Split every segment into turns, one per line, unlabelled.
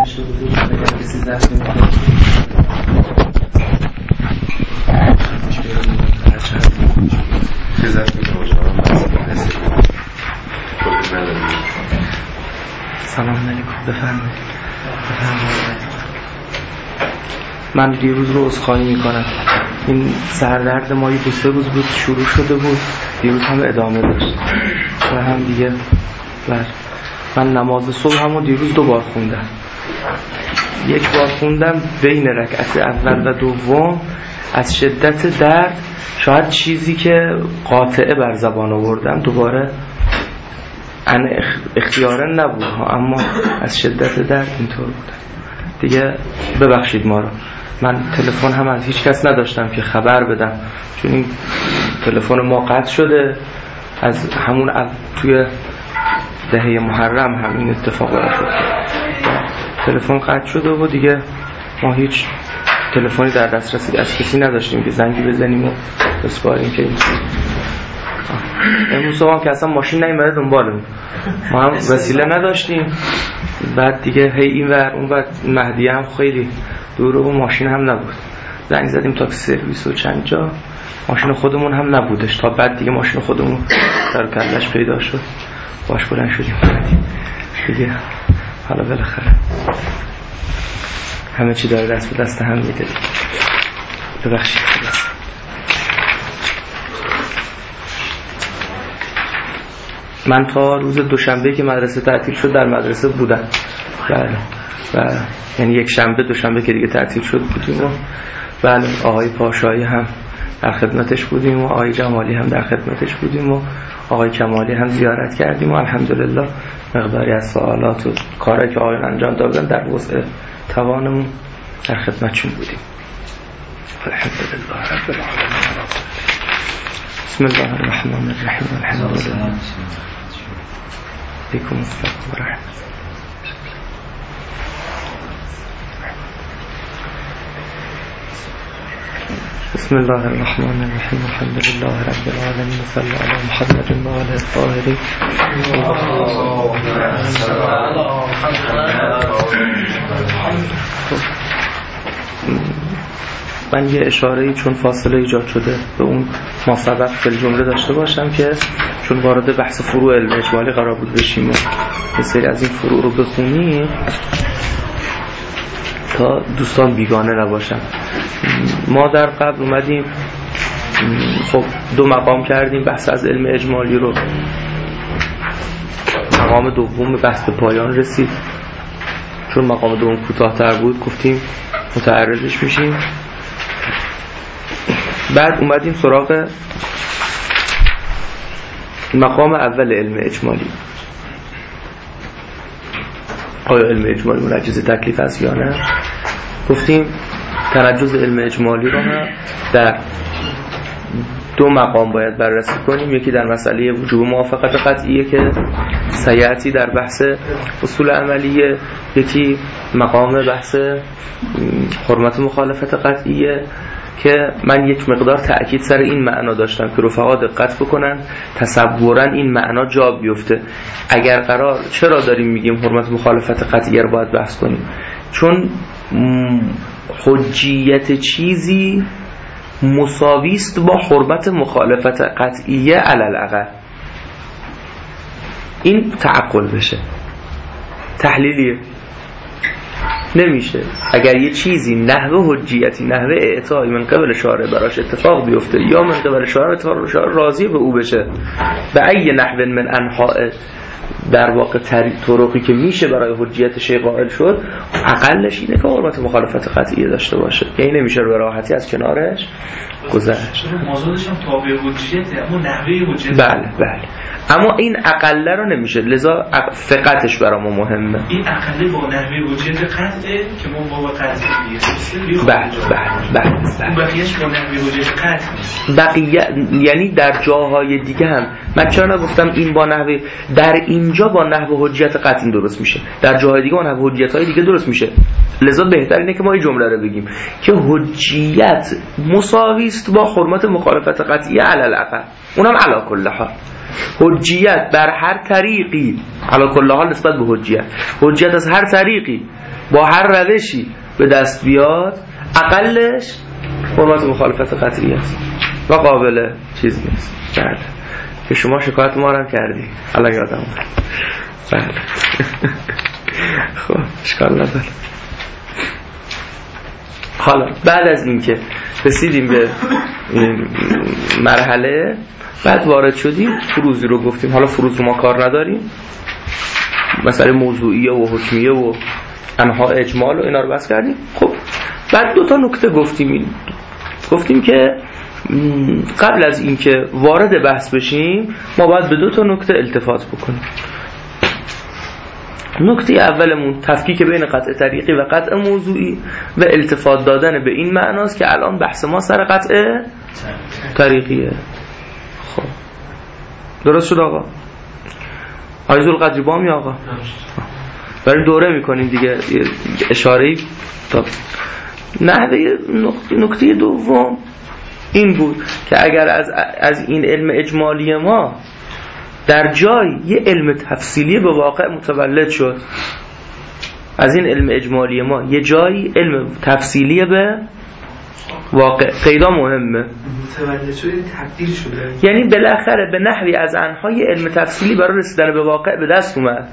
نشده بود اگر کسی زخمی میکنه
چه زخمی کنه
سلام علیکم. بفرمایید. من دیروز رو عذرخواهی میکنم. این سردرد ما یه 2-3 روز بود شروع شده بود، دیروز هم ادامه داشت و هم دیگه من نماز صبح همو دیروز 2 بار خوندم. 1 بار خوندم بین رکعت اول و دوم از شدت درد، شاید چیزی که قاطعه بر زبان آوردم دوباره اختیارا نبود اما از شدت درد اینطور بود دیگه. ببخشید ما رو. من تلفن هم از هیچ کس نداشتم که خبر بدم، چون این تلفن ما قطع شده از همون توی دهه محرم همین اتفاق افتاد. تلفن قطع شده و دیگه ما هیچ تلفنی در دسترس از کسی نداشتیم که زنگی بزنیم و بسپاریم که این امروز صبح هم که اصلا ماشین نیومده دنبالمون، ما هم وسیله نداشتیم. بعد دیگه هی این ور اون ور مهدیه هم خیلی دوره و ماشین هم نبود. زنگ زدیم تاکسی سرویس و چند جا، ماشین خودمون هم نبودش. تا بعد دیگه ماشین خودمون در کلش پیدا شد، باش بلند شدیم دیگه. حالا بالاخره همه چی داره دست به دست هم میده. ببخشید. من تا روز دوشنبه که مدرسه تعطیل شد در مدرسه بودم. بله. و یعنی یک شنبه دوشنبه که دیگه تعطیل شد بودیم و بله آقای پاشایی هم در خدمتش بودیم و آقای جمالی هم در خدمتش بودیم و آقای کمالی هم زیارت کردیم و الحمدلله مقداری از سوالات و کاری که آقایان انجام دادن در وسع توانمون در خدمتشون بودیم. الحمدلله رب العالمین. بسم الله الرحمن الرحیم. الحمدلله بكم الصبر والرحمة. بسم الله الرحمن الرحیم. الحمد لله رب العالمین. صلی علی محمد و آله الطاهرین. من یه اشاره‌ای چون فاصله ایجاد شده به اون ما سبق فی الجمله داشته باشم که چون وارد بحث فروع علم اجمالی قرار بود بشیم و یه سری از این فروع رو بخونیم تا دوستان بیگانه نباشن. ما در قبل اومدیم خب 2 مقام کردیم، بحث از علم اجمالی رو. مقام دوم بحث به پایان رسید، چون مقام دوم کوتاه‌تر بود گفتیم متعرضش میشیم. بعد اومدیم سراغ مقام اول علم اجمالی. آیا علم اجمالی منجز تکلیف است یا نه؟ گفتیم تنجز علم اجمالی رو هم در 2 مقام باید بررسی کنیم. یکی در مسئله وجوب موافقت قطعیه که سیاتی در بحث اصول عملیه، یکی مقام بحث حرمت مخالفت قطعیه که من یک مقدار تأکید سر این معنا داشتم که رفقا دقت بکنن تصوراً این معنا جا بیفته. اگر قرار چرا داریم میگیم حرمت مخالفت قطعیه رو باید بحث کنیم؟ چون حجیت چیزی مساویست با حرمت مخالفت قطعیه علی الاقل. این تعقل بشه، تحلیلیه نمیشه. اگر یه چیزی نحوه حجیتی، نحوه اعطایی من قبل شارع براش اتفاق بیفته یا من قبل شارع راضی به او بشه به ای نحو من انحاء در واقع طرقی که میشه برای حجیت شیء قائل شد، اقلش اینه که حرمت مخالفت قطعیه داشته باشه. یعنی نمیشه به راحتی از کنارش گذشت.
موضوعش هم تابع حجیته اما نحوه حجیت.
بله اما این اقله رو نمیشه، لذا فقطش برای ما مهمه.
این اقله با نحوه حجیت قطعه که ما با قطعه میگیم.
بله.
بقیهش با نحوه حجیت قطع نیست.
بقیه یعنی در جاهای دیگه هم من چرا نگفتم این با نحوه، در اینجا با نحوه حجیت قطعی درست میشه، در جاهای دیگه با نحوه حجیت‌های دیگه درست میشه. لذا بهتر اینه که ما این جمله رو بگیم که حجیت مساوی است با حرمت مخالفت قطعیه علی الاقل، اونم علی کل حال. حجیت بر هر طریقی، علی کل حال نسبت به حجیت از هر طریقی با هر روشی به دست بیاد، اقلش حرمت مخالفت قطعی است و قابل چیز نیست. بله که شما شکایت ما رو کردی الان یادم اومد. بله خب اشکال نداره. حالا بعد از این که رسیدیم به این مرحله، بعد وارد شدیم فروزی رو گفتیم. حالا فروز رو ما کار نداریم، مسئله موضوعیه و حکمیه و انها اجمال و اینا رو بحث کردیم. خب بعد دو تا نکته گفتیم که قبل از اینکه وارد بحث بشیم ما باید به دو تا نکته التفات بکنیم. نکته اولمون تفکیک بین قطع طریقی و قطع موضوعی و التفات دادن به این معناست که الان بحث ما سر قطع طریقیه. خب درست شد آقا؟ عایزو القدری با می آقا؟ برای دوره میکنیم دیگه. اشاره‌ای تا نحوه نکته دوم این بود که اگر از این علم اجمالی ما در جای یه علم تفصیلی به واقع متولد شد، از این علم اجمالی ما یه جایی علم تفصیلی به واقع پیدا مهمه،
متولد شده تبدیل شده،
یعنی بالاخره به نحوی از انهای علم تفصیلی برای رسیدن به واقع به دست اومد.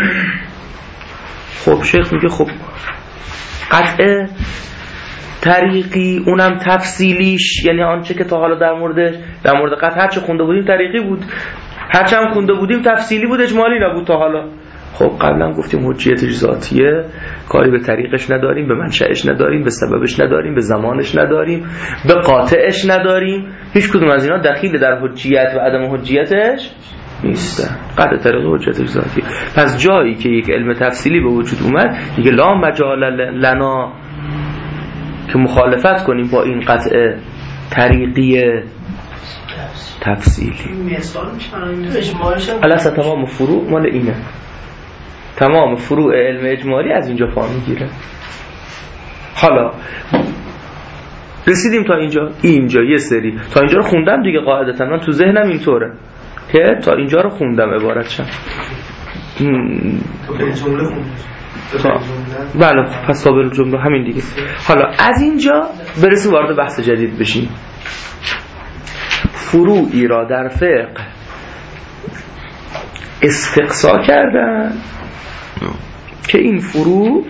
خب شیخ میگه خب قطع طریقی اونم تفصیلیش، یعنی آنچه که تا حالا در مورد قطع هرچه خونده بودیم طریقی بود، هرچه هم خونده بودیم تفصیلی بود، اجمالی نبود تا حالا. خب قبلا گفتیم حجیتش ذاتیه، کاری به طریقش نداریم، به منشأش نداریم، به سببش نداریم، به زمانش نداریم، به قاطعش نداریم، هیچ کدوم از اینا دخیل در حجیت و عدم حجیتش نیستن. قطع طریق حجیتش ذاتیه. پس جایی که یک علم تفصیلی به وجود اومد دیگه لا مجال لنا که مخالفت کنیم با این قطع طریقی تفصیلی. الاسا تمام فروع مال اینه، تمام فروع علم اجمالی از اینجا پا میگیره. حالا رسیدیم تا اینجا یه سری تا اینجا رو خوندم دیگه، قاعدتا من تو ذهنم اینطوره که تا اینجا رو خوندم عبارتشم. بله پس تابع الجمله همین دیگه. حالا از اینجا برسیم وارد بحث جدید بشیم. فروعی را در فقه استقصا کردن که این فروع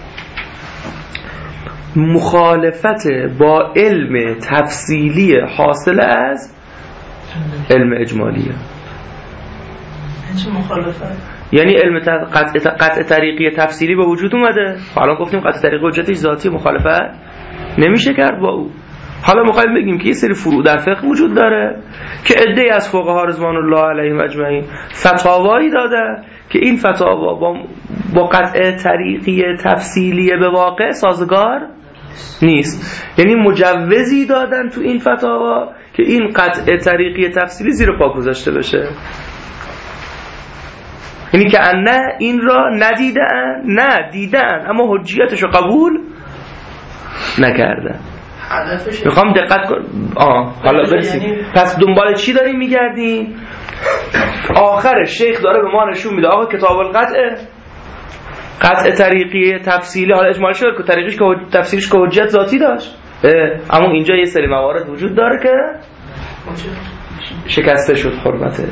مخالفت با علم تفصیلی حاصل از علم اجمالیه.
چه مخالفت؟
یعنی علم قطع طریقی تفصیلی به وجود اومده. حالا گفتیم قطع طریقی حجتش ذاتی، مخالفت نمیشه کرد با او. حالا میخوایم بگیم که یه سری فروع در فقه وجود داره که عده‌ای از فقها رضوان الله علیهم اجمعین فتاوایی دادن که این فتاوا با قطع طریقی تفصیلی به واقع سازگار نیست. یعنی مجوزی دادن تو این فتاوا که این قطع طریقی تفصیلی زیر پا گذاشته بشه. یعنی که نه این را ندیدن، نه دیدن اما حجیتش رو قبول نکردن. میخوام دقت کن. حالا برسیم. پس دنبال چی داریم میگردیم؟ آخر شیخ داره به ما نشون میده آقا کتاب القطع قطع طریقی تفصیلی، حالا اجمالی شد که طریقیش که تفسیرش که حجت ذاتی داشت، اما اینجا یه سری موارد وجود داره که شکسته شد حرمتش.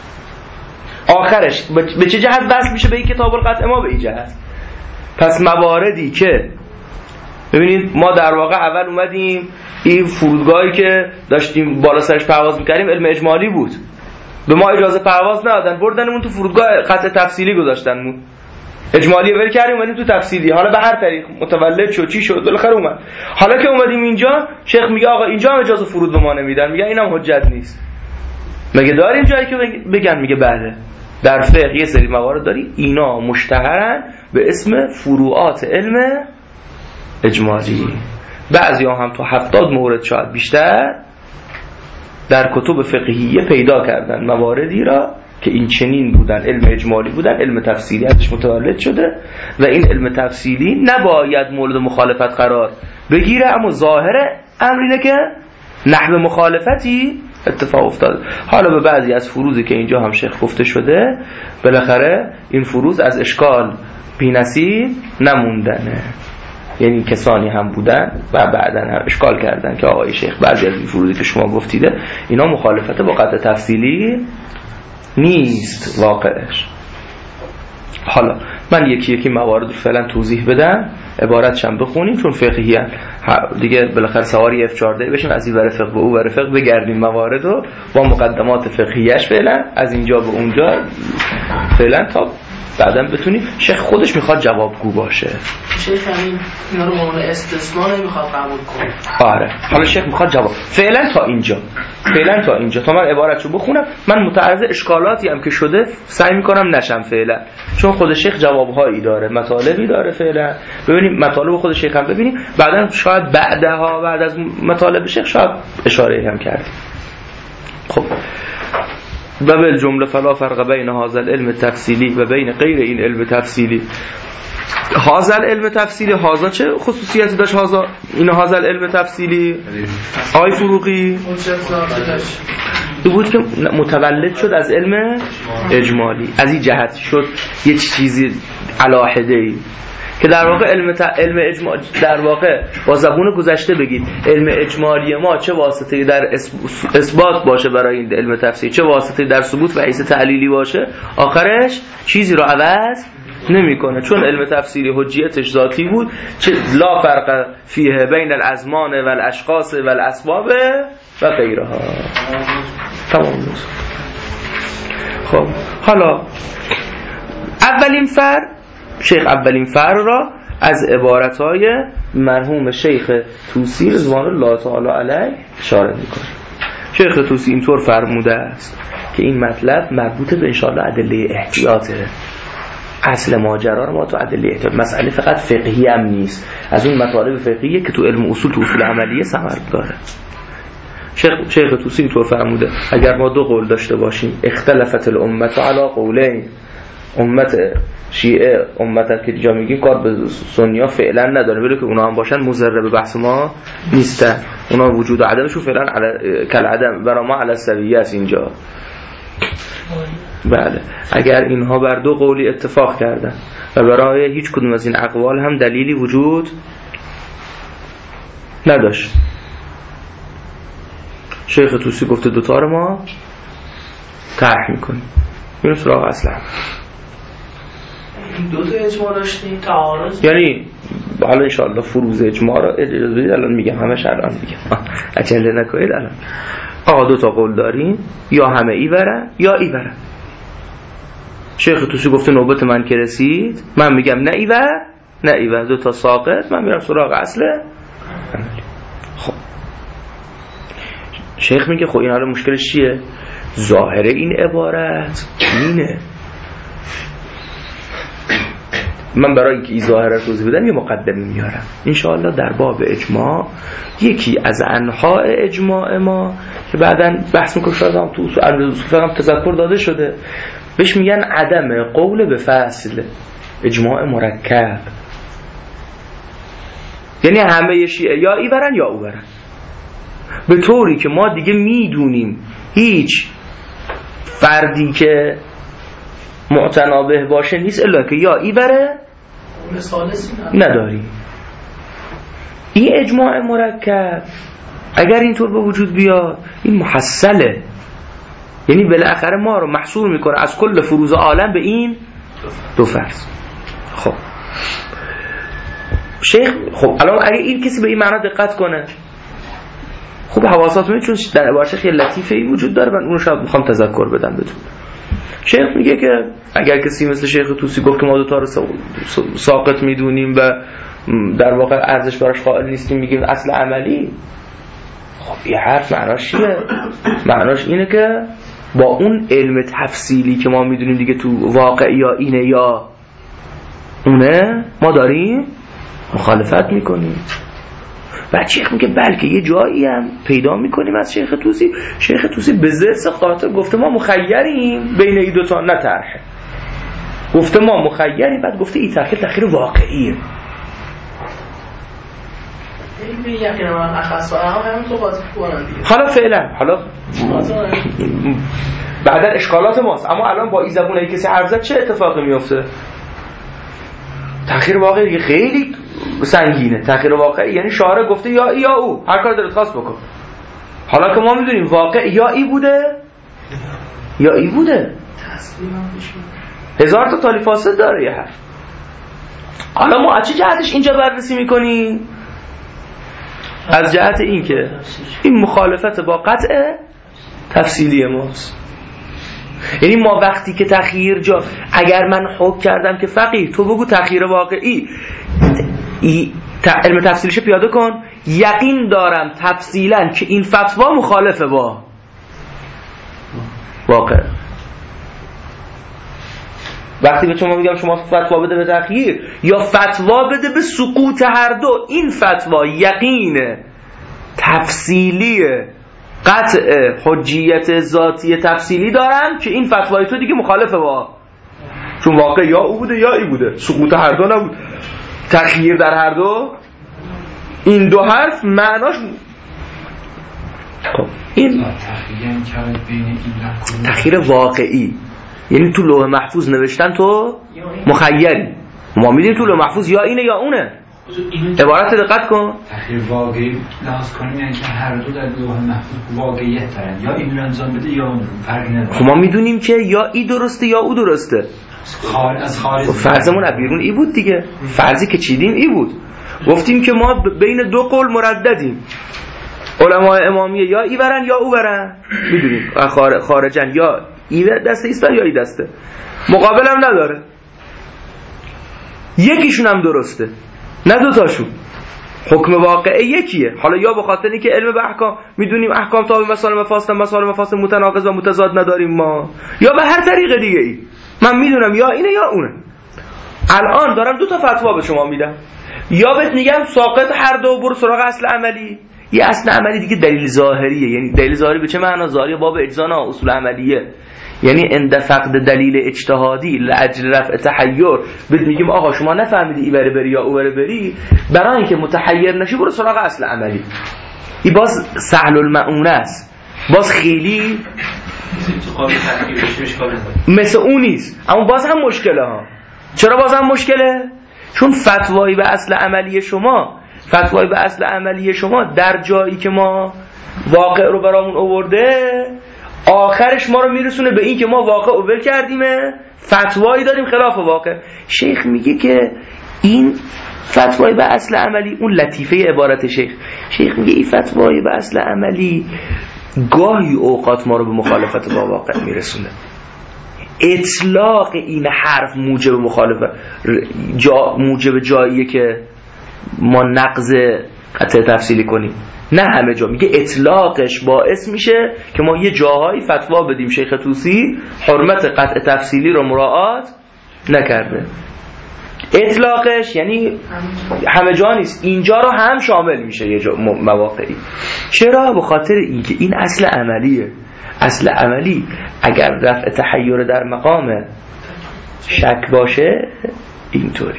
آخرش به چه جهت بس میشه به این کتاب القطع؟ ما به این جهت. پس مواردی که ببینید ما در واقع اول اومدیم این فرودگاهی که داشتیم بالا سرش پرواز میکردیم علم اجمالی بود، به ما اجازه پرواز ندادن، بردنمون تو فرودگاه قطع تفصیلی گذاشتنمون، اجمالی ول کردیم اومدیم تو تفصیلی. حالا به هر طریق متولد شد چی شد بالاخره اومد. حالا که اومدیم اینجا شیخ میگه آقا اینجا هم اجازه فرود به ما نمیدن، میگه اینم حجت نیست. مگه داریم جایی که بگن؟ میگه بله در فقه یه سری موارد داری اینا مشتهرن به اسم فروعات علم اجمالی. بعضی هم تا 70 مورد شاید بیشتر در کتب فقهیه پیدا کردن مواردی را که این چنین بودن، علم اجمالی بودن، علم تفصیلی ازش متولد شده و این علم تفصیلی نباید مورد مخالفت قرار بگیره، اما ظاهر امر اینه که نحو مخالفتی اتفاق افتاد. حالا به بعضی از فروزی که اینجا هم شیخ گفته شده بالاخره این فروز از اشکال بی‌نصیب نموندنه، یعنی کسانی هم بودن و بعداً هم اشکال کردن که آقای شیخ بعضی از این فروزی که شما گفتیده اینا مخالفت با قطع تفصیلی نیست واقعش. حالا من یکی یکی موارد رو فعلا توضیح بدم، عبارتشم بخونیم چون فقهی دیگه بالاخره سواری F14 بشیم از این ور فقه به اون ور فقه بگردیم موارد رو با مقدمات فقهیش فعلا از اینجا به اونجا فعلا تا بعدم بتونیم. شیخ خودش میخواد جوابگو باشه.
شیخ همین اینا رو معنی استثناء نمیخواد قبول کنه.
آره حالا شیخ میخواد جواب فعلا تا اینجا تا من عبارتشو بخونم. من متعرض اشکالاتی هم که شده سعی میکنم نشم فعلا، چون خود شیخ جوابهایی داره، مطالبی داره. فعلا ببینیم مطالب خود شیخ هم ببینیم، بعدن شاید بعد از مطالب شیخ شاید اشاره هم کردیم. خب و بالجمله فلا فرق بین هذا العلم التفصیلی و بین غیر این علم تفصیلی. هذا العلم تفصیلی، هذا چه خصوصیتی داشت؟ هذا العلم تفصیلی آی فروغی بود که متولد شد از علم اجمالی، از این جهت شد یه چیزی علاهده‌ای که در واقع علم اجمالی در واقع با زبون گذشته بگید علم اجمالی ما چه واسطه‌ای در اثبات باشه برای این علم تفسیر، چه واسطه‌ای در ثبوت و حیث تعلیلی باشه، آخرش چیزی رو عوض نمیکنه، چون علم تفسیری حجیتش ذاتی بود. چه لا فرق فیه بین الازمان و الاشخاص و الاسباب و غیرها. تمام. خب حالا شیخ اولین فرق را از عبارتهای مرحوم شیخ طوسی رضوان الله تعالی علیه اشاره میکنه. شیخ طوسی اینطور فرموده است که این مطلب مربوط به انشاءالله ادله احتیاطه. اصل ماجرا رو ما تو ادله احتیاط، مسئله فقط فقهی هم نیست، از اون مطالب فقهیه که تو علم اصول، تو اصول عملیه ثمر داره. شیخ طوسی اینطور فرموده اگر ما دو قول داشته باشیم اختلفت الامت علی قولین، امت شیعه امت که جا میگیم کار به سنیا فعلا نداره، ولی که اونا هم باشن مضر به بحث ما نیستن، اونا وجود و عدمشون فعلا کل عدم برای ما علی سویه است اینجا. بله اگر اینها بر دو قولی اتفاق کردن و برای هیچ کدوم از این اقوال هم دلیلی وجود نداشت، شیخ طوسی گفته دوتا رو ما طرح میکنیم. این سراغ اصلا
دو تا اجماع داشتیم تعارض،
یعنی حالا انشاءالله فروز اجماع رو اجازه بدید الان میگم، همش الان میگم عجله نکنید. الان آقا دو تا قول داریم، یا همه ای برن یا ای برن. شیخ طوسی گفته نوبت من که رسید من میگم نه ای ور دو تا ساقط، من میرم سراغ اصل عملی. خب شیخ میگه خب این حالا مشکلش چیه؟ ظاهر این عبارت اینه. من برای اینکه این ظاهره رو توضیح بدم یه مقدمه میارم انشاءالله در باب اجماع. یکی از انواع اجماع ما که بعداً بحث میکنم شاید هم تو اصول هم تذکر داده شده، بهش میگن عدم قول به فصل، اجماع مرکب. یعنی همه شیعه یا ای برن یا او برن، به طوری که ما دیگه میدونیم هیچ فردی که معتنابه باشه نیست الا که یا ای بره نداری. این اجماع مرکب اگر اینطور به وجود بیاد این محصله، یعنی بالاخره ما رو محصور میکنه از کل فروز عالم به این دو فرض. خب شیخ خب الان اگه این کسی به این معنا دقت کنه خوب حواسات میاد، چون در عبارت شیخ یه لطیفه‌ای وجود داره، من اون رو شاید میخوام تذکر بدم بهتون. شیخ میگه که اگر کسی مثل شیخ طوسی گفت که ما دوتا رو ساقط میدونیم و در واقع ارزش براش قائل نیستیم، میگیم اصل عملی، خب یه حرف معناش چیه؟ معناش اینه که با اون علم تفصیلی که ما میدونیم دیگه تو واقع یا اینه یا اونه ما داریم مخالفت میکنیم. بعد شیخ میگه بلکه یه جایی هم پیدا میکنیم از شیخ طوسی به ذات خاطر گفته ما مخیریم بین این دوتا، نه طرحه، گفته ما مخیریم، بعد گفته این تأخیر واقعیه.
به یقین من اخص و هم تو قاطی کنن دیگه.
حالا فعلا بعدا اشکالات ماست، اما الان با این زبونه کسی حرف زد چه اتفاقی میفته؟ تأخیر واقعی خیلی سنگینه. تأخیر واقعی یعنی شارع گفته یا ای یا او، هر کار دلت خواست بکن. حالا که ما میدونیم واقع یا ای بوده یا ای بوده، هزار تا تالی فاسد داره یه حرف. حالا ما از چه جهتش اینجا بررسی میکنیم؟ از جهت این که این مخالفت با قطع تفصیلی ماست. یعنی ما وقتی که تخییر جا، اگر من حکم کردم که فقیه تو بگو تخییر واقعی علم تفصیلیش پیاده کن، یقین دارم تفصیلا که این فتوا مخالفه با واقع. وقتی به شما میگم شما فتوا بده به تخییر یا فتوا بده به سقوط هر دو، این فتوا یقین تفصیلی قطع حجیت ذاتی تفصیلی دارم که این فتوای تو دیگه مخالفه با، چون واقع یا او بوده یا ای بوده، سقوط هر دو نبود، تخییر در هر دو. این دو حرف معناش این تخییر واقعی، یعنی تو لوح محفوظ نوشتن تو مخیری، ما میدونیم تو لوح محفوظ یا اینه یا اونه. عبارت دقت کن،
تخییر واقعی لحاظ کنیم یعنی که هر دو در لوح محفوظ واقعیت دارن، یا این رو انجام بده یا اون رو، فرقی نداره.
ما میدونیم که یا ای درسته یا او درسته،
از خارج
فرضمون از بیرون ای بود دیگه، فرضی که چیدیم ای بود. گفتیم که ما بین دو قول مرددیم، علماء امامیه یا ای برن یا او برن، میدونیم خارجن یا ای دسته ایستن یا ای دسته، مقابل هم نداره، یکیشون هم درسته نه دوتاشون، حکم واقعه یکیه. حالا یا به خاطر اینکه علم به احکام میدونیم احکام تابع مسائل مفاسد متناقض و متضاد نداریم ما، یا به هر طریق دیگه ای من میدونم یا اینه یا اونه. الان دارم دو تا فتوا به شما میدم، یا بهت میگم ساقط هر دو برو سراغ اصل عملی، یه اصل عملی دیگه دلیل ظاهریه. یعنی دلیل ظاهری به چه معنا؟ ظاهری باب اجزانا اصول عملیه، یعنی عند فقد دلیل اجتهادی لاجل رفع تحیر بهت میگیم آقا شما نفهمیدی ای بره بری یا او بره بری، برای اینکه متحیر نشی برو سراغ اصل عملی. این باز سهل المعونه است، باز خیلی مثل اون نیست، اما باز هم مشکله ها. چرا باز هم مشکله؟ چون فتوایی به اصل عملی شما در جایی که ما واقع رو برامون آورده، آخرش ما رو میرسونه به این که ما واقع اول کردیمه، فتوایی داریم خلاف واقع. شیخ میگه که این فتوایی به اصل عملی، اون لطیفه عبارت شیخ میگه این فتوایی به اصل عملی گاهی اوقات ما رو به مخالفت با واقع میرسونه. اطلاق این حرف موجب مخالفت موجب جاییه که ما نقض قطع تفصیلی کنیم، نه همه جا. میگه اطلاقش باعث میشه که ما یه جاهایی فتوا بدیم شیخ طوسی حرمت قطع تفصیلی رو مراعات نکرده. اطلاقش یعنی همه جا نیست، اینجا رو هم شامل میشه یه جا مواقعی. چرا؟ به خاطر اینکه این اصل عملیه. اصل عملی اگر رفع تحیر در مقام شک باشه اینطوری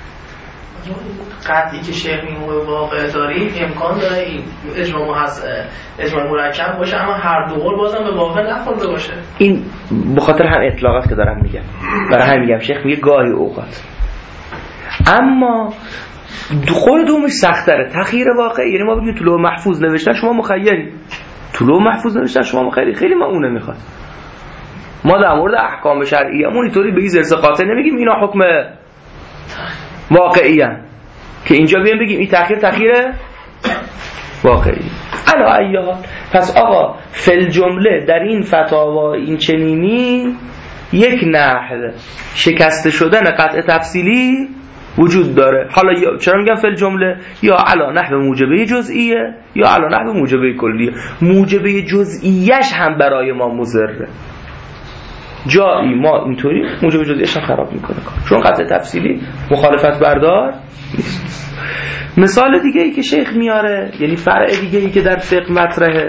قطعی که شیخ میمونه واقع داریم امکان داره این اجماع مرکب باشه، اما هر دو قول بازم به واقع نخورده باشه. این
به خاطر هم اطلاقات که دارم میگم، برای هم میگم شیخ میگه گاهی اوقات، اما قول دومش سخت‌تره. تخییر واقعی یعنی ما بگیم تو لوح محفوظ نوشتن شما مخیری، تو لوح محفوظ نوشتن شما مخیری، خیلی ما اون نمیخواد. ما در مورد احکام شرعیه اینطوری به زرس قاطع نمیگیم اینا حکم واقعی هن. که اینجا بیم بگیم این تخییر واقعی. علا ایها، پس آقا فل جمله در این فتاوا این چنینی یک نحو شکسته شدن قطع تفصیلی وجود داره. حالا چرا میگم فل جمله؟ یا علا نحو موجبه جزئیه یا علا نحو موجبه کلیه. موجبه جزئیش هم برای ما مضره، جایی ما اینطوری موجبه جزئیش هم خراب میکنه چون قطع تفصیلی مخالفت بردار نیست. مثال دیگه ای که شیخ میاره، یعنی فرع دیگه ای که در فقه مطرحه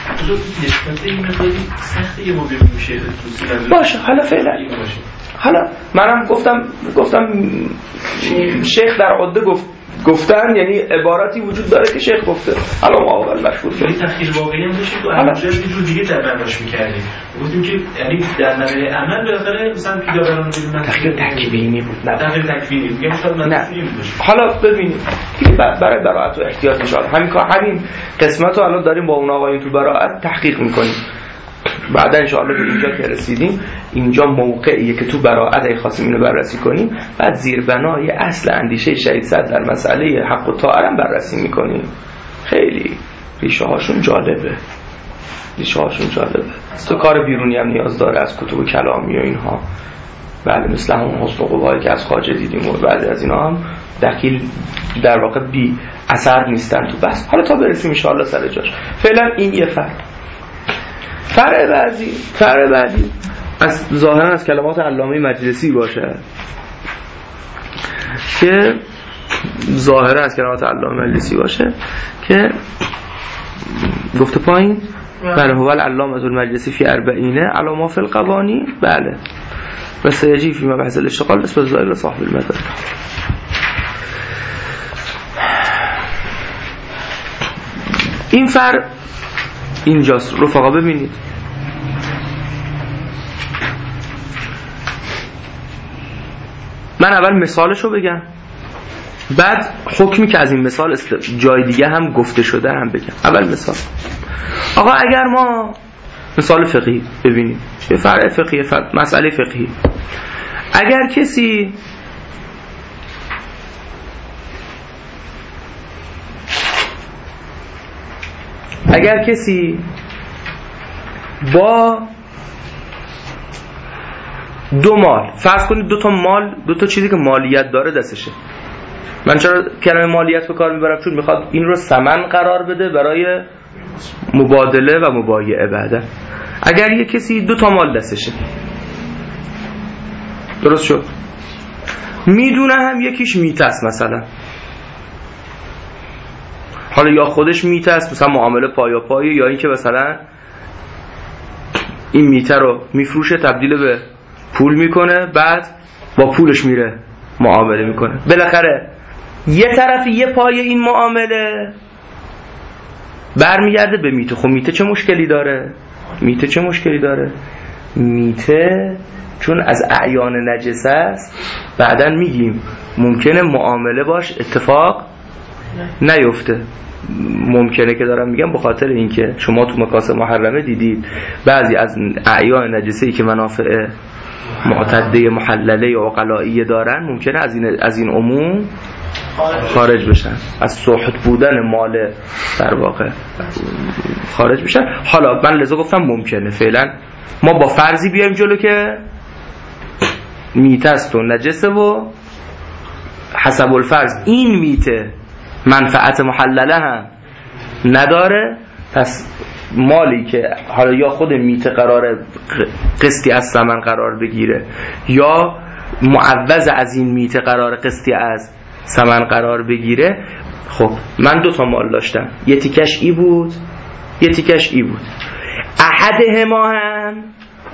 باشه. حالا فعلا حالا منم گفتم شیخ در عده گفت گفتن یعنی عبارتی وجود داره که شیخ گفته الان اول مشهور شد.
این تخییر واقعی هم داشت تو همونجا یه جور دیگه تبناش می‌کردیم. گفتیم که یعنی در نظر عمل بالاخره مثلا پیداوران بدون
تخییر تکوینی بود. نه
تخییر تکوینی بود. میگم شاید منظوری بود.
حالا ببینید برای براءت و احتیاط ان شاء الله همین قسمت رو الان داریم با اون آقایون تو براءت تحقیق می‌کنیم. بعدا ان شاء الله به اینجا که رسیدیم اینجا موقعیه که تو براءت ای خواستیم اینو بررسی کنیم بعد زیربنای اصل اندیشه شهید صدر در مسئله حق و طاعت هم بررسی میکنیم. خیلی ریشه هاشون جالبه تو کار بیرونی هم نیاز داره از کتب کلامی و اینها. بله مثل همون حسن و قبایی که از خواجه دیدیم و بعضی از اینا هم دخیل در واقع بی اثر نیستن تو بس. حالا تا برسیم ان شاء الله سر جاش. فعلا این یه فرع بعدی از ظاهرا از کلمات علامه مجلسی باشه که گفته پایین بله هو العلامه المجلسی فی 40 علامه فی القوانین. بله و سیجی فی مبحث الاشتغال نسبت ظاهر صاحب المذهب. این فرع اینجاست رفقا. ببینید من اول مثالشو بگم بعد حکمی که از این مثال جای دیگه هم گفته شده هم بگم. اول مثال آقا اگر ما مثال فقهی ببینید یه فرع فقهی مسئله فقهی اگر کسی با دو مال فرض کنید دو تا چیزی که مالیت داره دستشه. من چرا کلمه مالیت به کار میبرم؟ چون میخواد این رو ثمن قرار بده برای مبادله و مبایعه. بعد اگر یه کسی 2 تا مال دستشه درست شد میدونه هم یکیش میته است مثلا حالا یا خودش میته است مثلا معامله پایاپایی یا این که مثلا این میته رو میفروشه تبدیل به پول میکنه بعد با پولش میره معامله میکنه. بالاخره یه طرف یه پای این معامله برمیگرده به میته. خب میته چه مشکلی داره؟ میته چون از اعیان نجس است بعداً میگیم ممکنه معامله باش اتفاق نیفته. ممکنه که دارم میگم به خاطر اینکه شما تو مکاسب محرمه دیدید بعضی از اعیان نجسه‌ای که منافع معتده محلله و عقلائیه دارن ممکنه از این عموم خارج بشن، از صحت بودن مال در واقع خارج بشن. حالا من لذا گفتم ممکنه. فعلا ما با فرضی بیایم جلو که میته است و نجسه و حسب الفرض این میته منفعت محلله هم نداره، پس مالی که حالا یا خود میته قراره قسطی از ثمن قرار بگیره یا معوض از این میته قراره قسطی از ثمن قرار بگیره. خب من 2 تا مال داشتم، یه تیکش ای بود یه تیکش ای بود. احدهما هم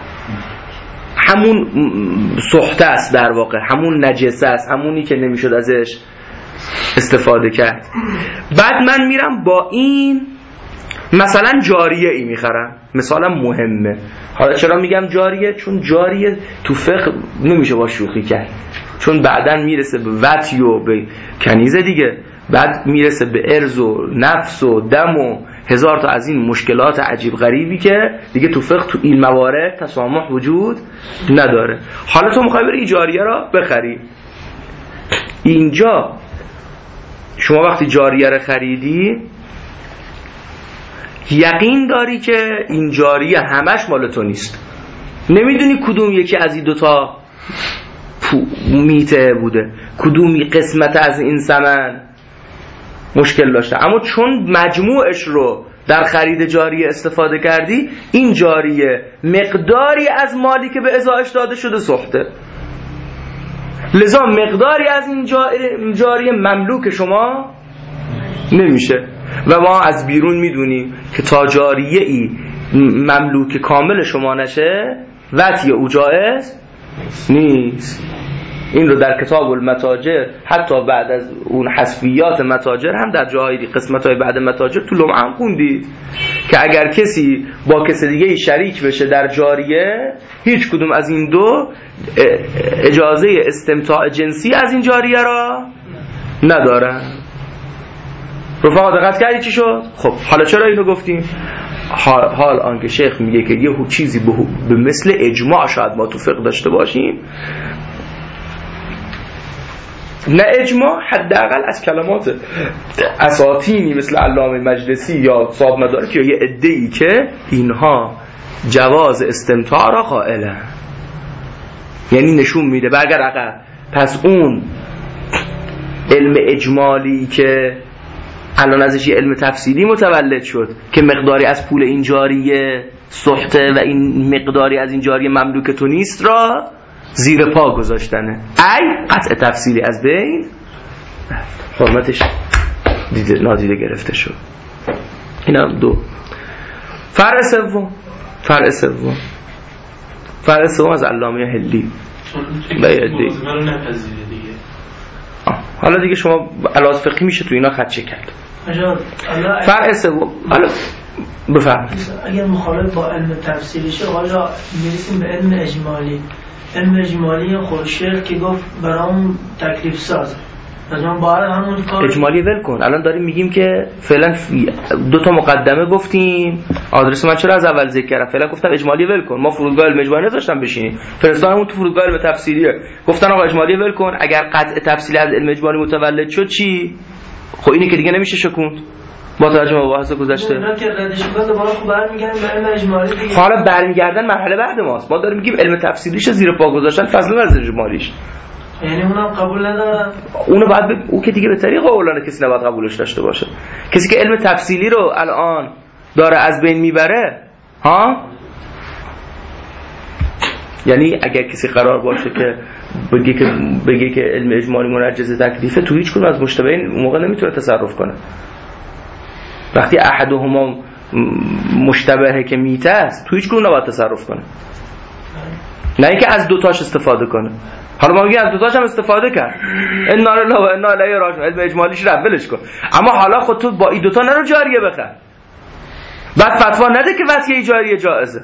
همون سخته است در واقع، همون نجسه است، همونی که نمیشد ازش استفاده کرد. بعد من میرم با این مثلا جاریه ای میخرم، مثلا مهمه. حالا چرا میگم جاریه؟ چون جاریه تو فقه نمیشه با شوخی کرد، چون بعداً میرسه به وطی و به کنیزه دیگه، بعد میرسه به ارز و نفس و دم و هزار تا از این مشکلات عجیب غریبی که دیگه تو فقه تو این موارد تسامح وجود نداره. حالا تو میخوای بری جاریه را بخری. اینجا شما وقتی جاریه را خریدی یقین داری که این جاریه همش مال تو نیست، نمیدونی کدوم یکی از این 2 تا میته بوده، کدومی قسمت از این ثمن مشکل داشته. اما چون مجموعش رو در خرید جاریه استفاده کردی، این جاریه مقداری از مالی که به ازایش داده شده سخته، لذا مقداری از این جاریه مملوک شما نمیشه. و ما از بیرون میدونیم که تا جاریه ای مملوک کامل شما نشه وطی او جایز نیست. این رو در کتاب المتاجر حتی بعد از اون حذفیات متاجر هم در جاهای قسمت‌های بعد متاجر تو لمعه هم خوندید که اگر کسی با کسی دیگه شریک بشه در جاریه، هیچ کدوم از این دو اجازه استمتاع جنسی از این جاریه را ندارن. رفقا دقت کردی چی شد؟ خب حالا چرا اینو گفتیم؟ حال آنکه شیخ میگه که یه چیزی به مثل اجماع شاید ما تو فقه داشته باشیم، نه اجماع، حداقل از کلمات اساطینی مثل علامه مجلسی یا صاحب مدارک یا یه عده‌ای که اینها جواز استمتاع را قائلن، یعنی نشون میده برگر عقب. پس اون علم اجمالی که الان ازش یه علم تفصیلی متولد شد که مقداری از پول این جاریه سحته و این مقداری از این جاریه مملوک تو نیست را زیر پا گذاشتنه، ای قطع تفصیلی از بین حرمتش نادیده گرفته شد. اینا دو. فرع سوم از علامه هلی حالا دیگه شما علاوه فقهی میشه تو اینا خدشه کرد. فرع سوم بفرمایید.
اگر مخالف با علم تفصیلی شه حالا میرسیم به علم اجمالی. علم اجمالی خورشیخ که گفت برام تکلیف ساز، مثلا باید همون کار
اجمالی ول کن. الان داریم میگیم که فعلا دو تا مقدمه گفتیم، آدرس من چرا از اول ذکر کردم؟ فعلا گفتم اجمالی ول کن، ما فرودگاه علم اجمالی نداشتم بشینیم، فرستادمون تو فرودگاه علم تفصیلیه، گفتن آقا اجمالی ول کن. اگر قطع تفصیلی از علم اجمالی متولد شد چی؟ خب اینی که دیگه نمیشه شکوند با توجه به مباحث گذشته.
اونا که ردش کنه دوباره خب برمیگردن به علم اجمالی دیگه.
حالا برمیگردن مرحله بعد ماست. ما داریم میگیم علم تفصیلیش زیر پا گذاشتن فضل از اجمالیش،
یعنی اونم قبول ندارن.
اونو باید او که دیگه به طریق اولانه کسی نباید قبولش داشته باشه. کسی که علم تفصیلی رو الان داره از بین میبره، ها، یعنی اگر کسی قرار باشه که بگه که علم اجمالی منجز تکلیفه، تو هیچ کدوم از مشتبهین اون موقع نمیتونه تصرف کنه. وقتی احدهما مشتبهه که میته است، تو هیچ کدوم نباید تصرف کنه، نه اینکه از دوتاش استفاده کنه. حالا ما میگیم از دوتاش هم استفاده کرد، انا لله و انا الیه راجعون، علم اجمالیش رو ولش کن، اما حالا خود تو با این دوتا نرو جاریه بخر، بعد فتوا نده که وصیه جاریه جائزه.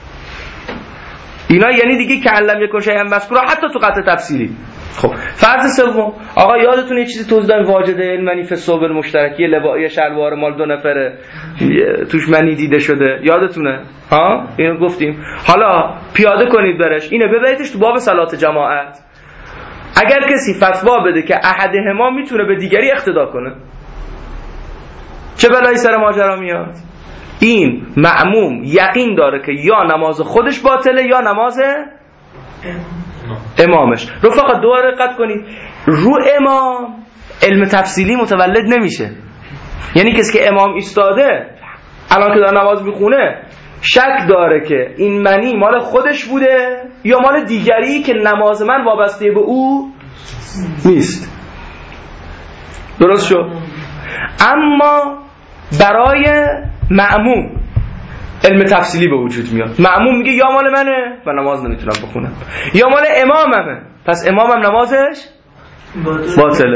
اینا یعنی دیگه که علم یک شیء مذکور حتی تو قطع تفصیلی. خب فرض سوم، آقا یادتونه یه چیزی توضیح دادم، واجده منی فی الصوب المشترکی، لبایی شلوار مال دو نفره توش منی دیده شده، یادتونه؟ ها اینو گفتیم. حالا پیاده کنید برش، اینو ببریدش تو باب صلات جماعت. اگر کسی فتوا بده که احدهما میتونه به دیگری اقتدا کنه، چه بلایی سر ماجرا میاد؟ این مأموم یقین داره که یا نماز خودش باطله یا نماز امامش. رفقا دوباره دقت کنید، رو امام علم تفصیلی متولد نمیشه. یعنی کسی که امام ایستاده الان که داره نماز میخونه شک داره که این منی مال خودش بوده یا مال دیگری که نماز من وابسته به او نیست. درست شد؟ اما برای مأموم علم تفصیلی به وجود میاد. مأموم میگه یا مال منه و نماز نمیتونم بخونم، یا مال اماممه پس امامم نمازش باطله.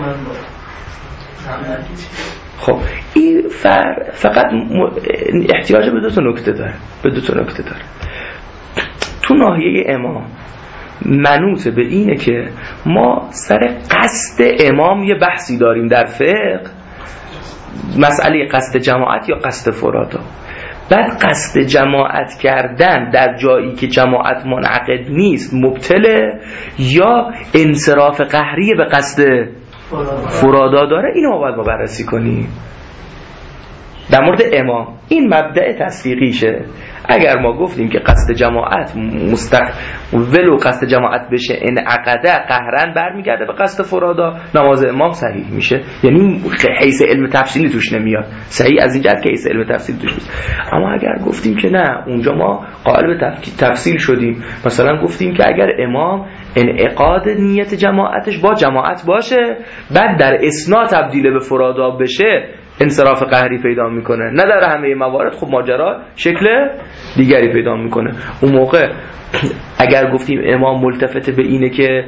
خب این فقط احتیاج به دو تا نکته داره. تو ناحیه امام منوط به اینه که ما سر قصد امام یه بحثی داریم در فقه، مسئله قصد جماعت یا قصد فرادا. بعد قصد جماعت کردن در جایی که جماعت منعقد نیست مبتله یا انصراف قهری به قصد فرادا داره، اینو ما باید بررسی کنیم. در مورد امام این مبدأ تصدیقیشه. اگر ما گفتیم که قصد جماعت ولو قصد جماعت بشه انعقده قهرن برمیگرده به قصد فرادا، نماز امام صحیح میشه، یعنی حیث علم تفصیلی توش نمیاد. صحیح از این جهت که حیث علم تفصیلی توش نیست. اما اگر گفتیم که نه، اونجا ما قائل به تفصیل شدیم، مثلا گفتیم که اگر امام انعقاد نیت جماعتش با جماعت باشه بعد در اثنا تبدیل به فرادا بشه، انصراف قهری پیدا میکنه، نه در همه موارد خب ماجرا شکل دیگری پیدا میکنه. اون موقع اگر گفتیم امام ملتفت به اینه که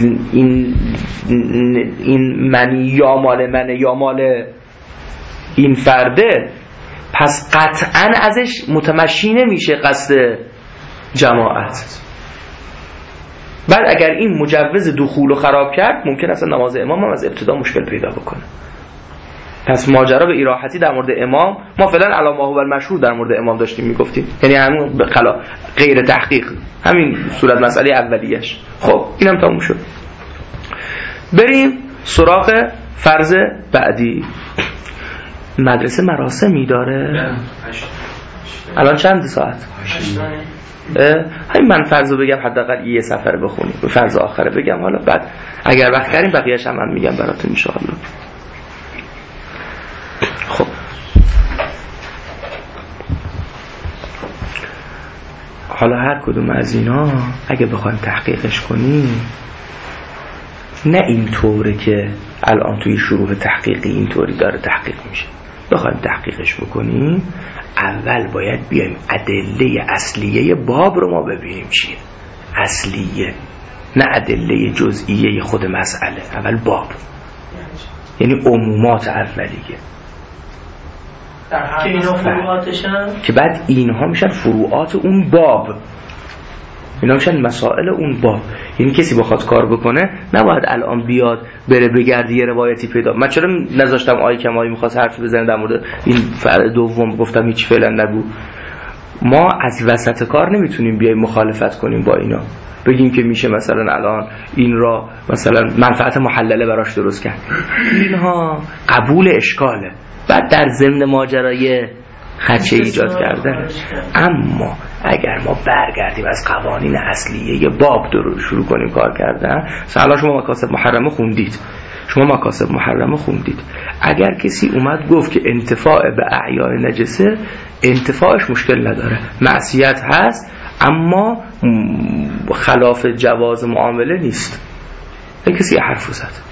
این منی یا مال منه یا مال این فرده، پس قطعا ازش متمشی نمیشه قصد جماعت. بعد اگر این مجوز دخول رو خراب کرد ممکن است نماز امام هم از ابتدا مشکل پیدا بکنه. پس ماجرا به ایراحتی در مورد امام، ما فعلا علامه هو المشهور در مورد امام داشتیم میگفتیم، یعنی همون غیر تحقیق، همین صورت مسئله اولیش. خب اینم تموم شد. بریم سراغ فرض بعدی. مدرسه مراسمی داره؟ الان چند ساعت؟ همین من فرض رو بگم حداقل یه سفر بخونیم، فرض آخره بگم، حالا بعد اگر وقت کردیم بقیه‌اش هم من میگم براتون ان شاء الله. خب حالا هر کدوم از اینا اگه بخوایم تحقیقش کنیم، نه اینطوره که الان توی شروع تحقیقی اینطوری داره تحقیق میشه. بخوایم تحقیقش بکنیم اول باید بیایم ادله اصلیه باب رو ما ببینیم چیه. اصلیه، نه ادله جزئیه خود مسئله. اول باب یعنی عمومات اولیه
که اینا فروعاتشن،
که بعد اینها میشن فروعات اون باب، اینا میشن مسائل اون باب. یعنی کسی بخواد کار بکنه نباید الان بیاد بره بگردی یه روایتی پیدا. من چرا نذاشتم آقای کمالی میخواست حرف بزنه در مورد این فرع دوم، گفتم هیچ فعلا نگو. ما از وسط کار نمیتونیم بیایم مخالفت کنیم با اینا، بگیم که میشه مثلا الان این را مثلا منفعت محلله براش درست کرد. اینها قبول اشکاله، بعد در ضمن ماجرای خدشه ایجاد کرده. اما اگر ما برگردیم از قوانین اصلیه باب رو شروع کنیم کار کردن، مثلا شما مکاسب محرمه خوندید، اگر کسی اومد گفت که انتفاع به اعیان نجسه، انتفاعش مشکل نداره، معصیت هست اما خلاف جواز معامله نیست، این کسی حرف زد،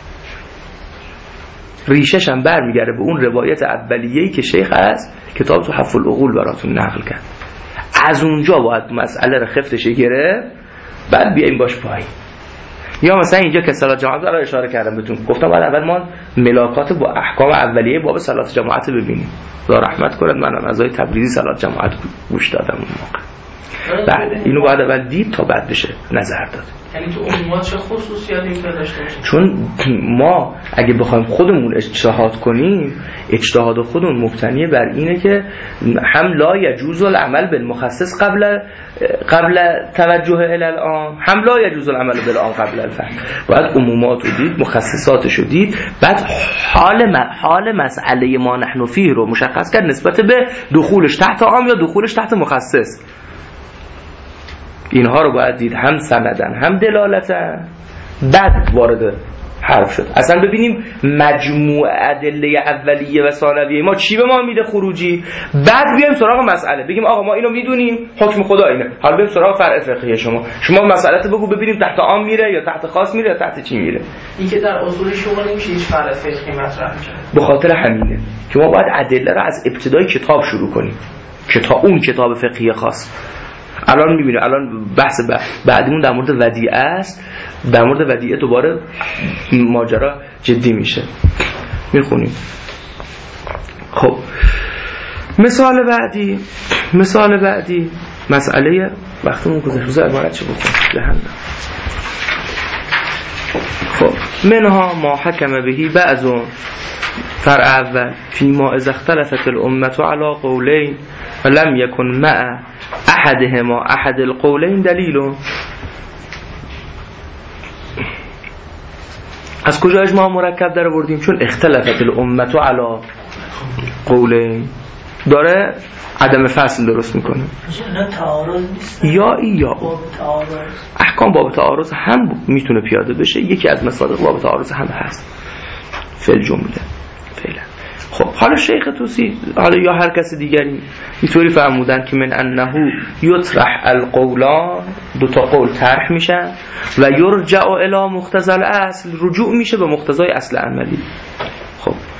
ریشش هم برمیگره به اون روایت اولیه‌ای که شیخ از کتاب تحف العقول براتون نقل کرد. از اونجا باید مسئله رو خفتش گرفت، بعد بیایم باش پایین. یا مثلا اینجا که صلات جماعت رو اشاره کردم بهتون، گفتم باید اول ما ملاکات با احکام اولیه باب صلات جماعت ببینیم. خدا رحمت کنه، منم ازای تبریزی صلات جماعت گوش دادم اون موقع. بعد اینو باید اول دید تا بعد بشه نظر داد.
یعنی تو عمومات چه خصوصیاتی میتونه داشته باشه؟
چون ما اگه بخوایم خودمون اجتهاد کنیم، اجتهاد خودمون مبتنی بر اینه که هم لا یجوز العمل بالمخصص قبل توجه الی العام، هم لا یجوز العمل بالعام قبل الفهم. باید عمومات رو دید، مخصصاتش رو دید، بعد حال مسئله ما نحن فیه رو مشخص کرد نسبت به دخولش تحت عام یا دخولش تحت مخصص. اینها رو باید دید، هم سندن هم دلالتن، بعد وارد حرف شد. اصلا ببینیم مجموع ادله اولیه و ثانویه ما چی به ما میده خروجی، بعد بیایم سراغ مسئله بگیم آقا ما اینو میدونیم، حکم خدا اینه، حالا بریم سراغ فرع فقهی. شما مسئله بگو ببینیم تحت عام میره یا تحت خاص میره یا تحت چی میره.
این که در اصول شغل نمیشه هیچ فرع فقهی مطرح میشه.
به خاطر همینه که ما باید ادله رو از ابتدای کتاب شروع کنیم، اون کتاب فقهی خاص. الان میبینیم الان بحث بعدیمون در مورد ودیعه است، در مورد ودیعه دوباره ماجرا جدی میشه. میخونیم. خب مثال بعدی مسئله وقتمون گذشته، عبارت چه بکنم جهنم. خب منها ما حکم بهی بعضون، فرع اول فیما اذا اختلفت الامه على قولین ولم یکن مع احدهما احد القولین دلیل. از کجا اجماع مرکب در آوردیم؟ چون اختلفت الامه علی قولین داره عدم فصل درست میکنه. یا احکام باب تعارض هم میتونه پیاده بشه، یکی از مصادیق باب تعارض هم هست فعل جمله فعلا. خب حالا شیخ توسی حالا یا هر کس دیگری اینطوری فرمودن که من انه یطرح القولان، دو تا قول طرح میشن و یرجع الی مقتضی الاصل، رجوع میشه به مقتضای اصل عملی. خب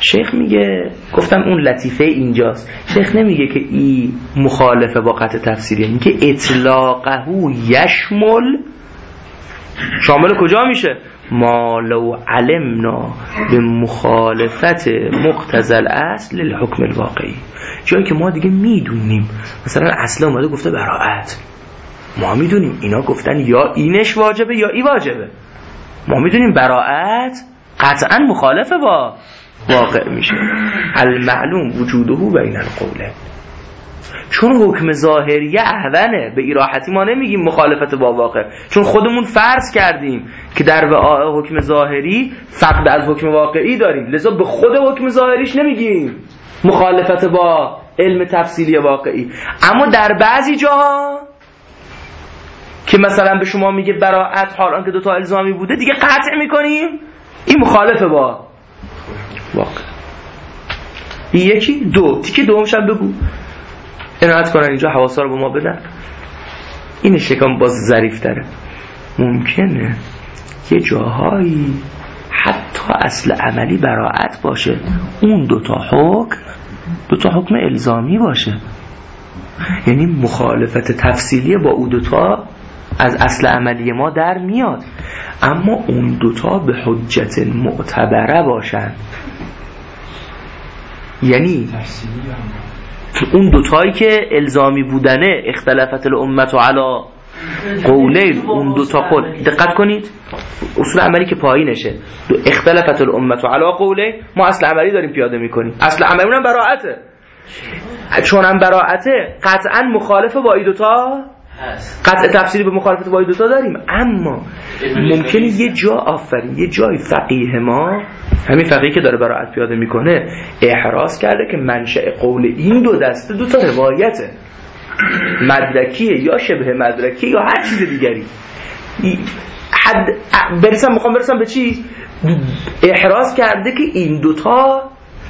شیخ میگه، گفتم اون لطیفه اینجاست، شیخ نمیگه که این مخالفه با قطع تفسیریه، میگه اطلاقه یشمل، شامل کجا میشه؟ ما لو علمنا به مخالفت مقتضی الاصل للحکم الواقعی، چون که ما دیگه میدونیم مثلا اصلا اومده گفته براءت، ما میدونیم اینا گفتن یا اینش واجبه یا ای واجبه، ما میدونیم براءت قطعا مخالفه با واقع میشه. المعلوم وجوده بین القوله، چون حکم ظاهریه احونه، به ایراحتی ما نمیگیم مخالفت با واقع، چون خودمون فرض کردیم که در حکم ظاهری فقد از حکم واقعی داریم، لذا به خود حکم ظاهریش نمیگیم مخالفت با علم تفصیلی واقعی. اما در بعضی جاها که مثلا به شما میگه براءت حال آنکه دوتا الزامی بوده، دیگه قطع میکنیم این مخالفه با واقع. یکی دو تیکه دومش هم بگو، عنایت کنن اینجا حواسا رو به ما بدن. این شکم باز ظریف تره. ممکنه یه جاهایی حتی اصل عملی براءت باشه، اون دوتا حکم الزامی باشه، یعنی مخالفت تفصیلی با اون دوتا از اصل عملی ما در میاد، اما اون دوتا به حجت معتبره باشن. یعنی اون دوتایی که الزامی بودنه، اختلافت الامت علی قولین، اون دوتا خود دقت کنید اصول عملی که پایینشه، اختلافت الامت علی قولین، ما اصل عملی داریم پیاده میکنیم، اصل عملی اونم براءته، چون هم براءته قطعا مخالفه با این دوتا، قطع تفسیری به مخالفت با این دوتا داریم. اما ممکنه یه جای فقیه ما، همین فقیه که داره براءت پیاده میکنه، احراز کرده که منشأ قول این دو دسته دوتا روایته، مدرکیه یا شبه مدرکیه یا هر چیز دیگری. میخوام برسم به چی؟ احراز کرده که این دوتا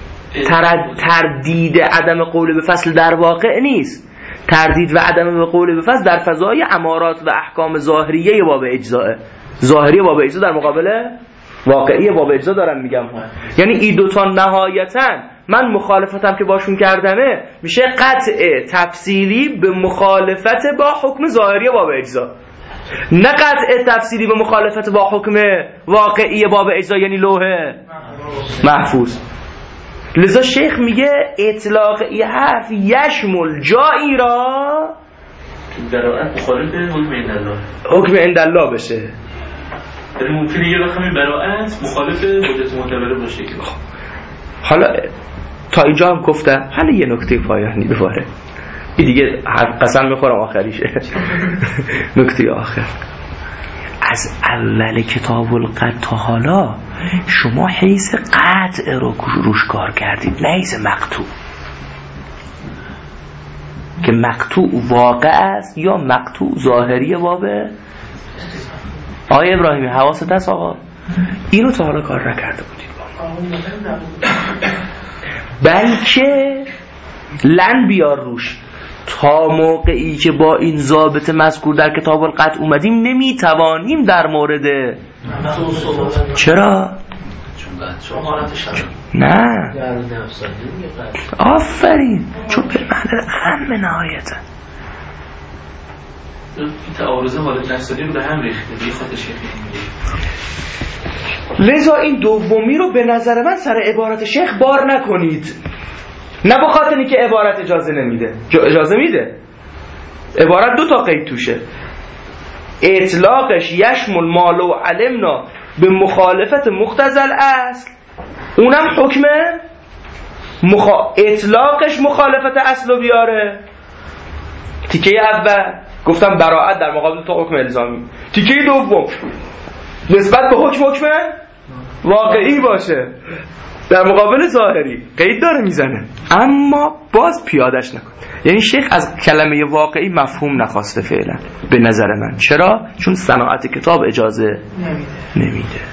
تردید عدم قول به فصل در واقع نیست، تردید و عدم به قول به فصل در فضای امارات و احکام ظاهریه باب اجزاء، ظاهریه باب اجزاء در مقابل واقعی باب اجزاء دارم میگم. یعنی این دوتا نهایتاً من مخالفتم که باشون کردمه میشه قطع تفصیلی به مخالفت با حکم ظاهری باب اجزاء، نه قطع تفصیلی به مخالفت با حکم واقعی باب اجزاء، یعنی لوح محفوظ. لذا شیخ میگه اطلاق ای حرف یشمل جایی را
براءت مخالف حکم عندالله،
حکم عندالله بشه.
یعنی ممکنه یه وقت همین براءت مخالف حجت معتبره باشه. که
حالا تا اینجا هم گفتم، حالا یه نکته پایانی دوباره، این دیگه قسم میخورم آخریشه. نکته آخر، از اول کتاب القطع تا حالا شما حیث قطع رو روش کار کردید، نه حیث مقطوع، که مقطوع واقع است یا مقطوع ظاهری بابه. آقای ابراهیمی حواست هست آقا؟ اینو تا حالا کار نکرده بودید، بلکه لن بیار روش. تا موقعی که با این ضابط مذکور در کتاب القطع اومدیم نمیتوانیم در مورد چرا؟ نه آفرین، چون به معنی هم نهایتا
تعارض حالت نفسانی رو به هم ریخته به خاطر شیخ میگه.
لذا این دومی رو به نظر من سر عبارت شیخ بار نکنید، نه به خاطری که عبارت اجازه نمیده، اجازه میده. عبارت دو تا قید توشه، اطلاقش یشمل ما لو علمنا به مخالفت مقتضی الاصل، اونم حکم اطلاقش مخالفت اصل رو بیاره. تیکه اول گفتم براءت در مقابل تا حکم الزامی، تیکه دوم نسبت به حکم واقعی باشه در مقابل ظاهری، قید داره میزنه، اما باز پیادش نکن. یعنی شیخ از کلمه واقعی مفهوم نخواسته فعلا به نظر من. چرا؟ چون صناعت کتاب اجازه نمیده.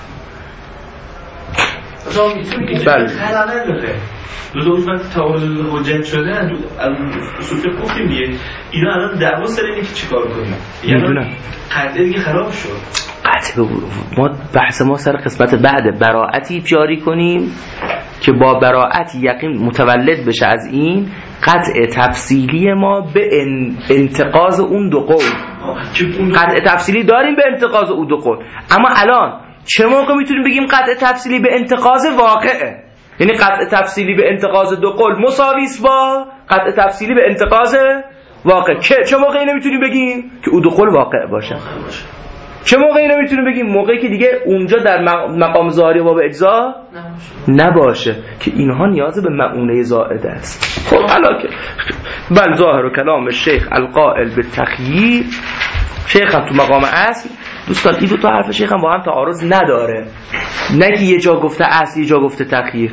بله. دو وقت تعارض حجت شده اصول گفتیم دیگه، اینا الان دعوا سر اینه که چیکار کنیم.
میدونم
قطعه دیگه خراب شد.
قطعه ما بحث ما سر قسمت بعد براءتی جاری کنیم که با براءت یقین متولد بشه از این قطع تفصیلی ما به انتقاض اون دو قول. قطع تفصیلی داریم به انتقاض اون دو قول، اما الان چه موقع میتونیم بگیم قطع تفصیلی به انتقاض واقعه؟ یعنی قطع تفصیلی به انتقاض دو قول مساویس با قطع تفصیلی به انتقاض واقع. چه موقعی نمیتونیم بگیم که اون دو قول واقع باشه؟ چه موقعی نمیتونیم بگیم؟ موقعی که دیگه اونجا در مقام ظاهری باب اجزا نباشه که اینها نیاز به مؤونه زائده است. خب الان که بل ظاهر کلام شیخ القائل به تخییر، شیخ هم تو مقام اصل، دوستان این دو تا حرف شیخ هم با هم تعارض نداره، نه که یه جا گفته اصل یه جا گفته تخییر.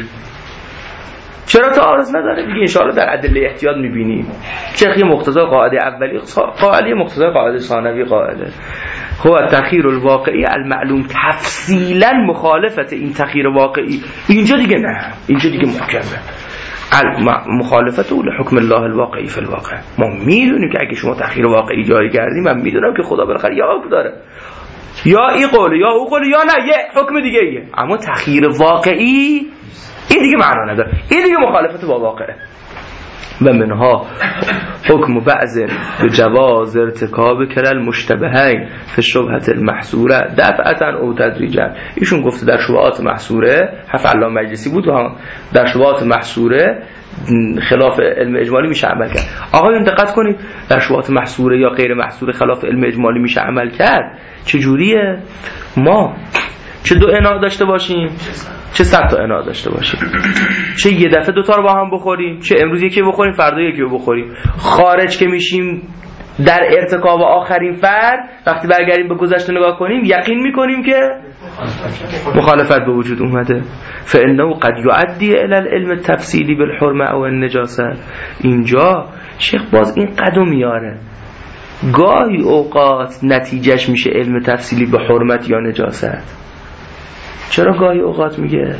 چرا تعارض نداره؟ دیگه ان شاء الله در ادله احتیاط می‌بینیم. شیخ یه مقتضای قاعده اولی قائل، یه مقتضای قاعده ثانوی قائله. خب التخییر الواقعی المعلوم تفصیلا مخالفت این تخییر واقعی، اینجا دیگه نه، اینجا دیگه محکمه مخالفت اول حکم الله الواقعی فی الواقع. ما میدونیم که اگه شما تخییر واقعی جاری کردیم، من میدونم که خدا بالاخره یا حکم داره، یا این قوله یا اون قوله، یا نه یه حکم دیگه ایه، اما تخییر واقعی این دیگه معنا نداره، این دیگه مخالفت با واقعه. و منها حکم بعض به جواز ارتکاب کلل مشتبهین فی شبهه المحصوره دفعتا او تدریجا. ایشون گفته در شبهات محصوره، حرف علامه مجلسی بود، در شبهات محصوره خلاف علم اجمالی میشه عمل کرد. آقایون دقت کنید، در شبهات محصوره یا غیر محصوره خلاف علم اجمالی میشه عمل کرد. چجوریه؟ ما چه دو اناء داشته باشیم، چه 100 تا اناء داشته باشیم، چه یه دفعه دوتا رو با هم بخوریم، چه امروز یکی بخوریم فردا یکی رو بخوریم، خارج که میشیم در ارتکاب آخرین فرد، وقتی برگردیم به گذشته نگاه کنیم یقین میکنیم که مخالفت به وجود اومده. فانه قد یؤدی الی العلم التفصیلی بالحرمه او النجاسه. اینجا شیخ باز این قدو میاره، گاهی اوقات نتیجهش میشه علم تفصیلی به حرمت یا نجاست. چرا گاهی اوقات میگه؟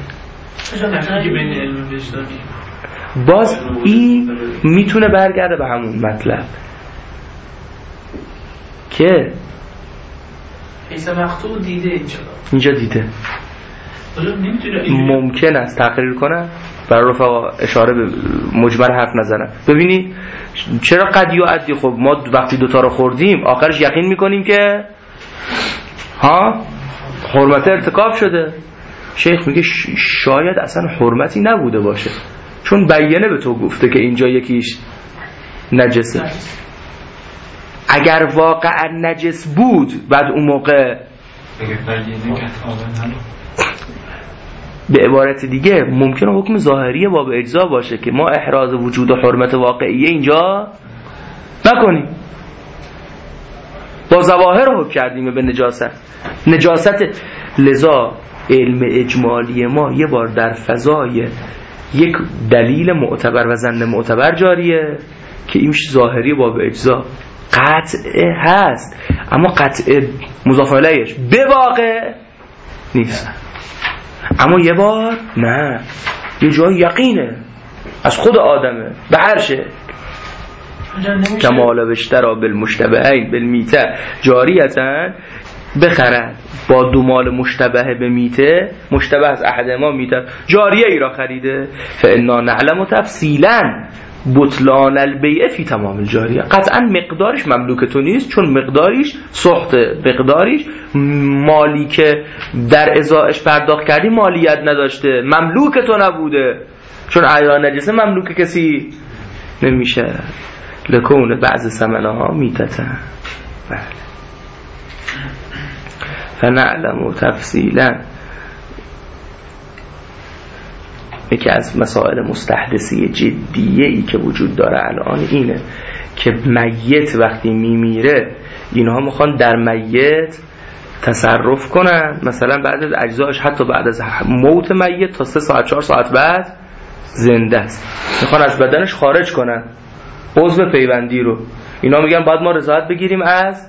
باز این میتونه برگرده به همون مطلب که
عیسی مقتول دیده
اینجا دیده، ممکن است تقریر کنن برای رفقا اشاره به مجمل حرف نزنن. ببینی چرا قد یعدی؟ خب ما وقتی دوتا رو خوردیم آخرش یقین میکنیم که حرمت ارتکاب شده. شیخ میگه شاید اصلا حرمتی نبوده باشه، چون بیانه به تو گفته که اینجا یکیش نجسه. اگر واقعا نجس بود بعد اون موقع به عبارت دیگه ممکنه حکم ظاهری باب اجزا باشه که ما احراز وجود و حرمت واقعیه اینجا نکنیم، با ظواهر حکم کردیم به نجاست. لذا علم اجمالی ما یه بار در فضای یک دلیل معتبر و ظن معتبر جاریه که این ظاهری باب اجزا قطعه هست، اما قطعه مضاف الیهش به واقع نیست. اما یه بار نه، یه جای یقینه از خود آدمه به هر شکل. کمال بشترا بالمشتبهین بالمیته جاریتن، بخرد با دو مال مشتبه به میته، مشتبه از احد ما میته جاریه ای را خریده، فانا نعلم تفصیلا بطلان البیع فی تمام الجاریه. قطعا مقدارش مملوک تو نیست، چون مقداریش سخته، مقداریش مالی که در ازایش پرداخت کردی مالیت نداشته، مملوک تو نبوده، چون عیان نجسه مملوک کسی نمیشه. لکون بعض ثمنها میتتن. بله. فنعلم تفصیلا. یکی از مسائل مستحدثی جدیه ای که وجود داره الان اینه که میت وقتی میمیره اینها میخوان در میت تصرف کنن، مثلا بعد از اجزاش حتی بعد از موت میت تا 3 ساعت 4 ساعت بعد زنده است، میخوان از بدنش خارج کنن عضو پیوندی رو. اینا میگن باید ما رضایت بگیریم از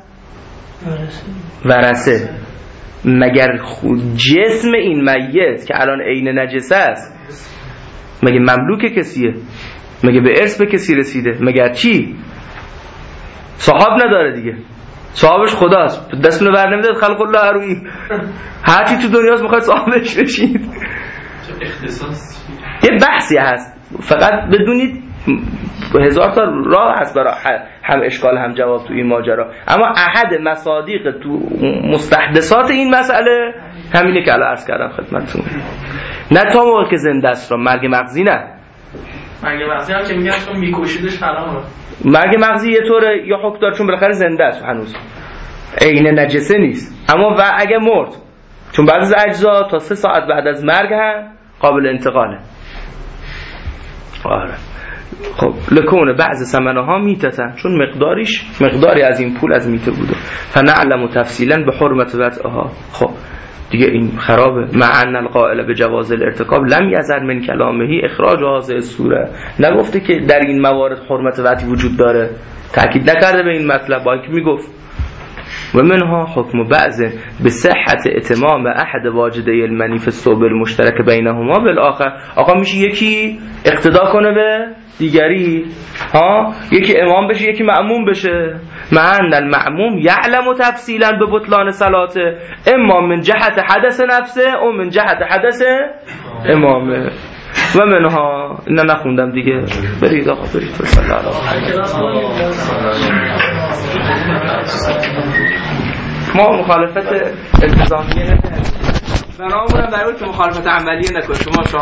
ورثه. مگر جسم این میت که الان عین نجسه است مگه مملوک کسیه؟ مگه به ارث به کسی رسیده؟ مگر چی؟ صاحب نداره دیگه، صاحبش خداست، دستونو بر نمیداد خلق الله روی هرچی تو دنیاست میخواد صاحبش بشید.
اختصاص
یه بحثی هست، فقط بدونید هزار تا راه هست برای هم اشکال هم جواب تو این ماجرا، اما احد مصادیق تو مستحدثات این مسئله همینه که الان عرض کردم خدمتتون. نه تا موقع که زنده است را، مرگ مغزی نه.
مرگ مغزی هم که میگن چون میکشیدش حرامه.
مرگ مغزی یه طوره یا حکم دار چون بالاخره زنده است هنوز، عین نجسه نیست، اما و اگه مرد چون بعضی از اجزا تا 3 ساعت بعد از مرگ هم قابل انتقاله. آره خب لکونه بعض ثمنها میتتن، چون مقداری از این پول از میته بوده، فنعلم تفصیلا به حرمت وضعها. خب دیگه این خرابه. مع ان القائل به جواز الارتکاب لم یزر من کلامه اخراج هذه الصوره، نگفته که در این موارد حرمت وضعی وجود داره، تاکید نکرده به این مطلب، با اینکه میگفت و منها حکم بعض به صحت اتمام احد واجده المنی فی الصوب المشترک بینهما بالاخر. آقا میشه یکی اقتدا کنه به دیگری، ها، یکی امام بشه یکی مأموم بشه. مع ان المأموم یعلم تفصیلا به بطلان صلاته، اما من جهت حدث نفسه او من جهت حدث امامه. و منها اینا نخوندم دیگه، برید آقا برید. صلی الله علیه ما مخالفت التزامیه نکنیم، برامونم برای که مخالفت عملیه نکنیم. شما